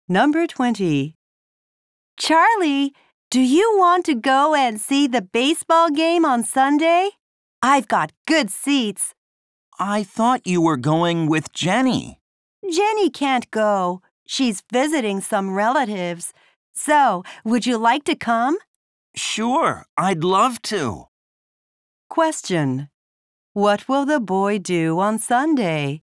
Number 20. Charlie, do you want to go and see the baseball game on Sunday? I've got good seats. I thought you were going with Jenny. Jenny can't go. She's visiting some relatives. So, would you like to come? Sure, I'd love to. Question. What will the boy do on Sunday?